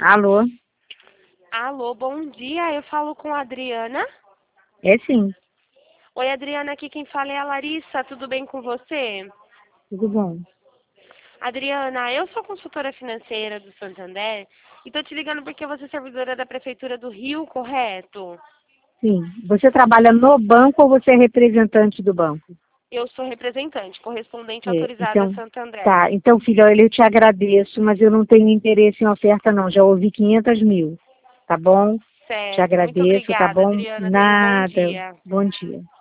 Alô? Alô, bom dia. Eu falo com a Adriana. É sim, Oi, Adriana, aqui quem fala é a Larissa. Tudo bem com você? tudo bom. Adriana, eu sou consultora financeira do Santander e tô te ligando porque você é servidora da Prefeitura do Rio, correto? Sim. Você trabalha no banco ou você é representante do banco? Eu sou representante, correspondente É, autorizada então, Santander. tá. Então, filho, olha, eu te agradeço, mas eu não tenho interesse em oferta, não. Já ouvi 500 mil. Tá bom? Te Certo, muito agradeço, tá obrigada, bom? Adriana. Tenha um bom Nada. dia. Bom dia.